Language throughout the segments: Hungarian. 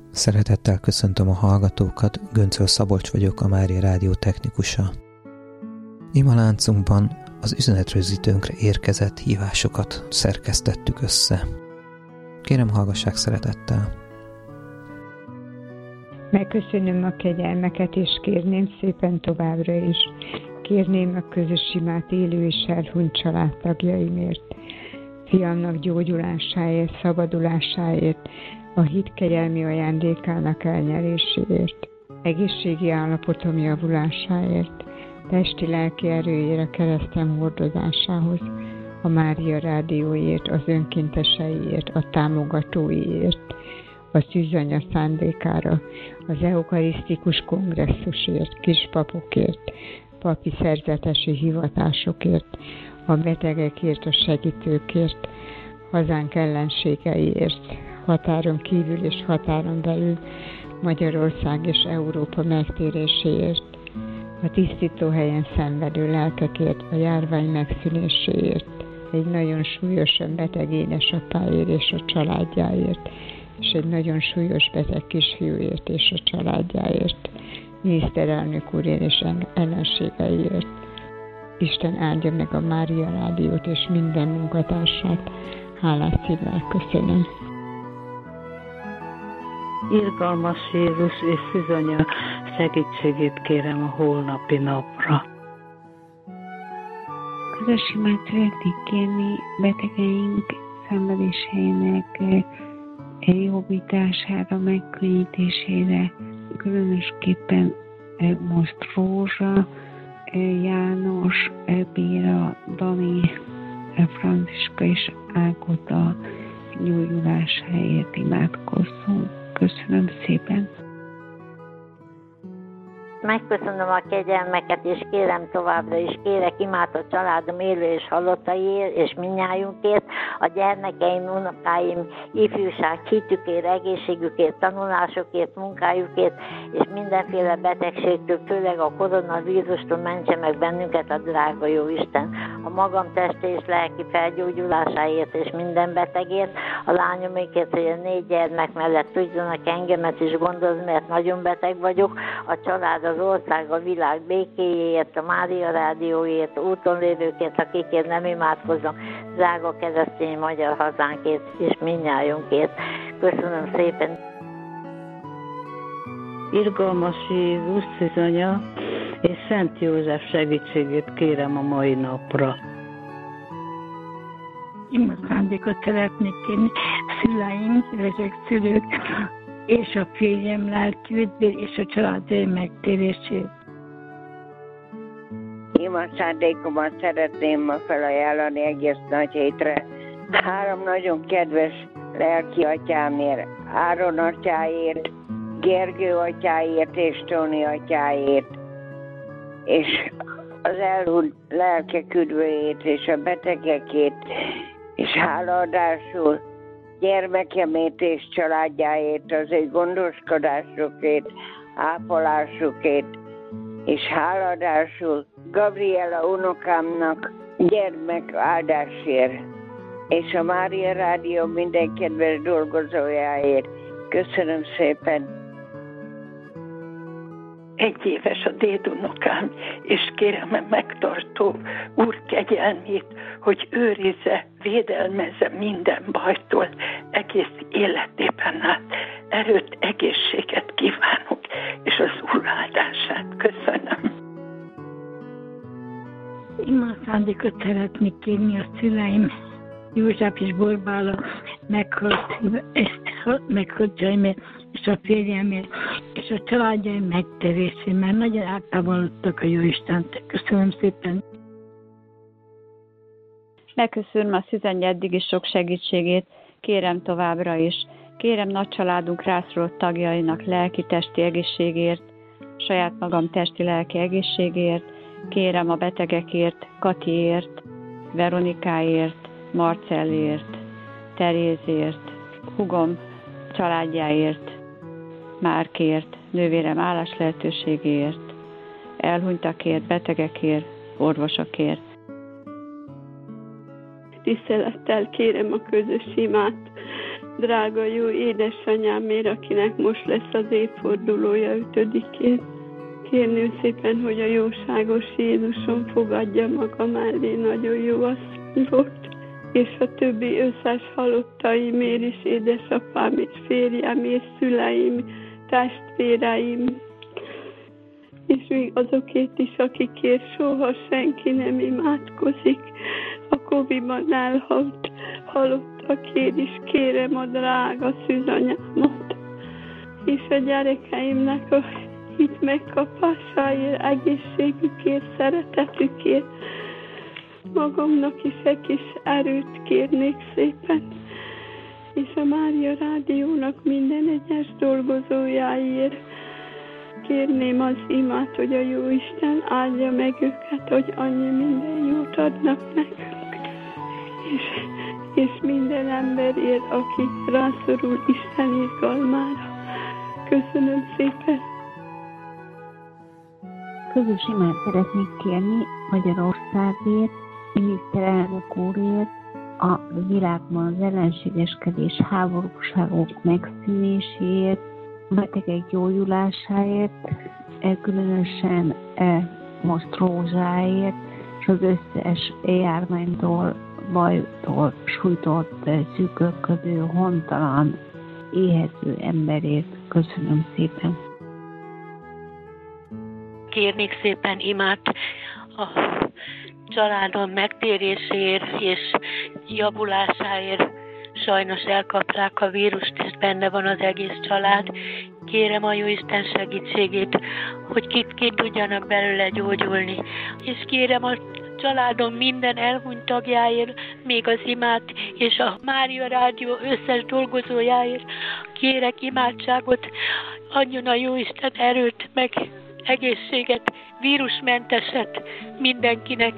Szeretettel köszöntöm a hallgatókat, Göncöl Szabolcs vagyok, a Mária Rádió technikusa. Ima láncunkban az üzenetrögzítőnkre érkezett hívásokat szerkesztettük össze. Kérem, hallgassák szeretettel! Megköszönöm a kegyelmeket, és kérném szépen továbbra is. Kérném a közös imát élő és elhunyt családtagjaimért, fiamnak gyógyulásáért, szabadulásáért, a hit kegyelmi ajándékának elnyeréséért, egészségi állapotom javulásáért, testi-lelki erőjére a keresztem hordozásához, a Mária Rádióért, az önkénteseiért, a támogatóiért, a szűzanya szándékára, az eukarisztikus kongresszusért, kispapokért, papi szerzetesi hivatásokért, a betegekért, a segítőkért, hazánk ellenségeiért, határon kívül és határon belül, Magyarország és Európa megtéréséért, a tisztítóhelyen szenvedő lelkekért, a járvány megszűnéséért, egy nagyon súlyosan beteg édesapáért és a családjáért, és egy nagyon súlyos beteg kisfiúért és a családjáért, miniszterelnök úrért és ellenségeiért. Isten áldja meg a Mária Rádiót és minden munkatársát. Hálás szívvel köszönöm. Irgalmas Jézus és Szűzanya segítségét kérem a holnapi napra. Közös imát szeretnék kérni betegeink szenvedéseinek jobbítására, megkönnyítésére, különösképpen most Rózsa, János, Béra, Dani, Franciska és Ágota gyógyulásáért imádkozzunk. Köszönöm szépen! Megköszönöm a kegyelmeket, és kérem továbbra is, kérek imát a családom élő és halottaiért, és mindnyájunkért, a gyermekeim, unokáim, ifjúság, hitükért, egészségükért, tanulásokért, munkájukért, és mindenféle betegségtől, főleg a koronavírustól mentse meg bennünket a drága jó Isten. A magam testi és lelki felgyógyulásáért, és minden betegért, a lányomikért, hogy a 4 gyermek mellett tudjanak engemet is gondozni, mert nagyon beteg vagyok, a család, az ország, a világ békéjéért, a Mária Rádióért, úton lévőkért, akikért nem imádkozom, drága keresztény magyar hazánkért és mindnyájunkért. Köszönöm szépen! Irgalmas Jézus, Szűzanya és Szent József segítségét kérem a mai napra. Imaszándékot szeretnék kérni szüleim, ezek szülők, és a férjem lelki üdvér, és a családjaim megtérését. Imaszándékomat szeretném ma felajánlani egész nagy hétre. 3 nagyon kedves lelki atyámért, Áron atyáért, Gergő atyáért és Tóni atyáért, és az elhunyt lelkek üdvőjét és a betegekért, és hálaadásul gyermekemért és családjáért, az ő gondoskodásukért, ápolásukért, és hálaadásul Gabriela unokámnak gyermek áldásért, és a Mária Rádió minden kedves dolgozójáért. Köszönöm szépen! 1 éves a dédunokám, és kérem a megtartó Úr kegyelmét, hogy őrizze, védelmezze minden bajtól egész életében át. Erőt, egészséget kívánok, és az Úr áldását. Köszönöm. Imaszándékot szeretnék kérni a szüleim, József és Borbála meghalt és a férjemért, és a családjaim megtérésén, mert nagyon eltávolodtak a Jóistent. Köszönöm szépen! Megköszönöm a Szűzanya eddigi sok segítségét, kérem továbbra is. Kérem nagy családunk rászorult tagjainak lelki-testi egészségért, saját magam testi-lelki egészségért, kérem a betegekért, Katiért, Veronikáért, Marcellért, Terézért, hugom családjáért, Márkért, nővérem állás lehetőségéért, elhunytakért, betegekért, orvosokért. Tisztelettel kérem a közös imát drága jó édesanyámért, akinek most lesz az évfordulója 5-én. Kérném szépen, hogy a jóságos Jézuson fogadja maga mellé, nagyon jó asszony volt, és a többi összes halottaimért is, édesapám és férjem és szüleim, testvéreim, és még azokért is, akikért soha senki nem imádkozik, a Covid-ban elhalt halottakért is kérem a drága szűzanyámat, és a gyerekeimnek a hit megkapásáért, egészségükért, szeretetükért, magamnak is egy kis erőt kérnék szépen, és a Mária Rádiónak minden egyes dolgozójáért kérném az imát, hogy a Jóisten áldja meg őket, hogy annyi minden jót adnak nekünk, és minden emberért, aki rászorul Isten irgalmára. Köszönöm szépen! Közös imát szeretnék kérni Magyarországért, miniszterelnök úrért, a világban az ellenségeskedés, háborúságok megszűnéséért, betegek gyógyulásáért, különösen most Rózsáért, és az összes járványtól, bajtól sújtott, szűkölködő, hontalan, éhező emberért. Köszönöm szépen! Kérnék szépen imát a családom megtéréséért és javulásáért. Sajnos elkapták a vírust, és benne van az egész család. Kérem a Jóisten segítségét, hogy ki tudjanak belőle gyógyulni. És kérem a családom minden elhunyt tagjáért, még az imát, és a Mária Rádió összes dolgozójáért kérek imádságot, adjon a Jóisten erőt, meg egészséget, vírusmenteset mindenkinek.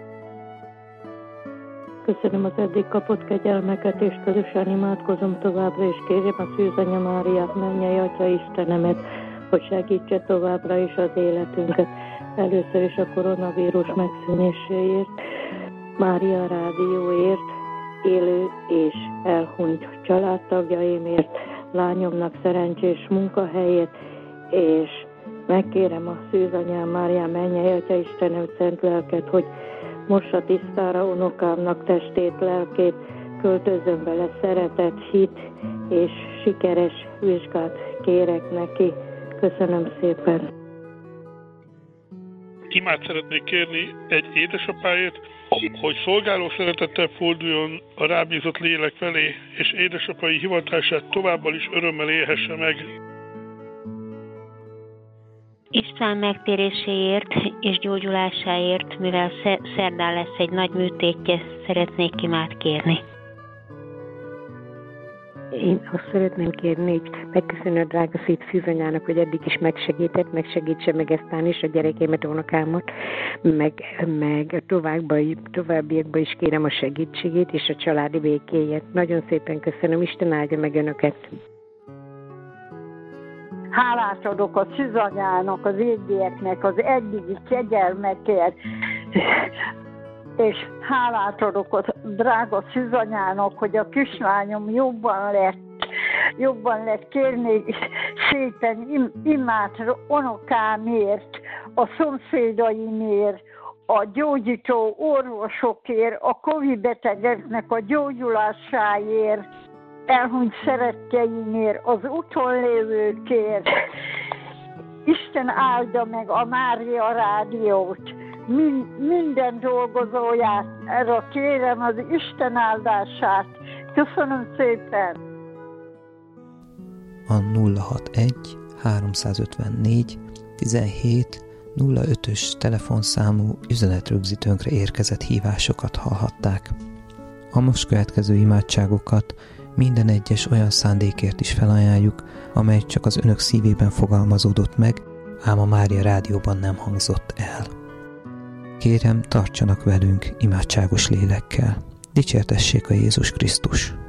Köszönöm az eddig kapott kegyelmeket, és közösen imádkozom továbbra, és kérjem a Szűzanya Máriát, mennyei Atya Istenemet, hogy segítse továbbra is az életünket. Először is a koronavírus megszűnéséért, Mária Rádióért, élő és elhunyt családtagjaimért, lányomnak szerencsés munkahelyét, és megkérem a Szűzanyám Máriám, mennyei Atya Istenem szent lelket, hogy mossa tisztára unokámnak testét, lelkét, költözön bele szeretet, hit és sikeres vizsgát kérek neki. Köszönöm szépen. Imát szeretnék kérni egy édesapáért, hogy szolgáló szeretettel forduljon a rábízott lélek felé, és édesapai hivatását továbbá is örömmel élhesse meg. István megtéréséért és gyógyulásáért, mivel szerdán lesz egy nagy műtétje, szeretnék imát kérni. Én azt szeretném kérni, hogy megköszönöm a drága szép Szűzanyának, hogy eddig is megsegített, megsegítse meg eztán is a gyerekémet, unokámat, meg továbbiakban is kérem a segítségét és a családi békéjét. Nagyon szépen köszönöm, Isten áldja meg önöket! Hálás adok a Szűzanyának, az égdieknek, az eddigi kegyelmekért, és hálát adok a drága Szűzanyának, hogy a kislányom jobban lett, kérnék szépen imát unokámért, a szomszédaimért, a gyógyító orvosokért, a Covid betegeknek a gyógyulásáért, elhunyt szeretteimért, az úton lévőkért. Isten áldja meg a Mária Rádiót, minden dolgozójára kérem az Isten áldását. Köszönöm szépen! A 061 354 17 05-ös telefonszámú üzenetrögzítőnkre érkezett hívásokat hallhatták. A most következő imádságokat minden egyes olyan szándékért is felajánljuk, amely csak az önök szívében fogalmazódott meg, ám a Mária Rádióban nem hangzott el. Kérem, tartsanak velünk imádságos lélekkel. Dicsértessék a Jézus Krisztus!